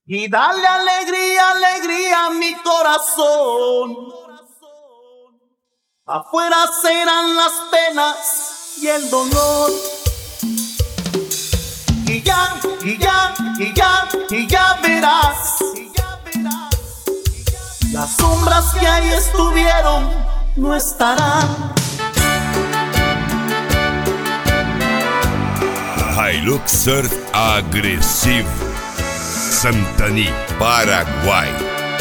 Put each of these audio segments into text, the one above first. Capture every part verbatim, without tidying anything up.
Y dale alegría, alegría a mi corazón. Afuera serán las penas y el dolor. Y ya, y ya, y ya, y ya verás. Las sombras que ahí estuvieron no estarán. Hilux Surf agresivo, Santaní, Paraguay.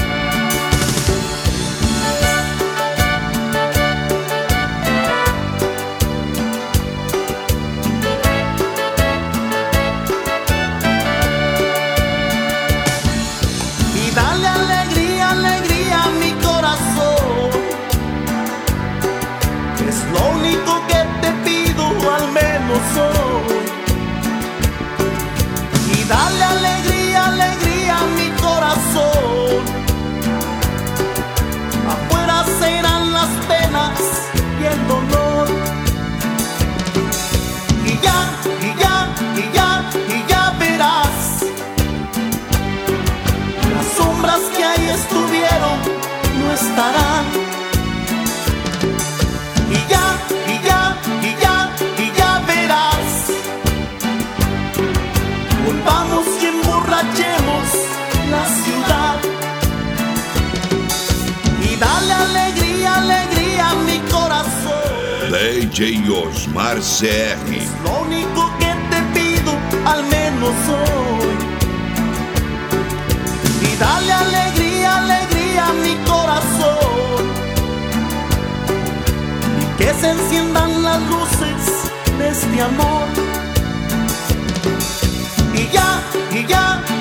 Y dale alegría, alegría a mi corazón. Es lo único que te pido, al menos hoy. Y dale alegría, alegría a mi corazón. Afuera serán las penas y el dolor. Y ya, y ya, y ya, y ya verás. Las sombras que ahí estuvieron no estarán. Y ya, y ya, y ya, y ya verás. Volvamos y emborrachemos la ciudad. Y dale alegría, alegría a mi corazón. D J Osmar C R. Es lo único que te pido, al menos hoy. Y dale alegría, alegría a mi corazón. Y que se enciendan las luces de este amor. Y ya, y ya,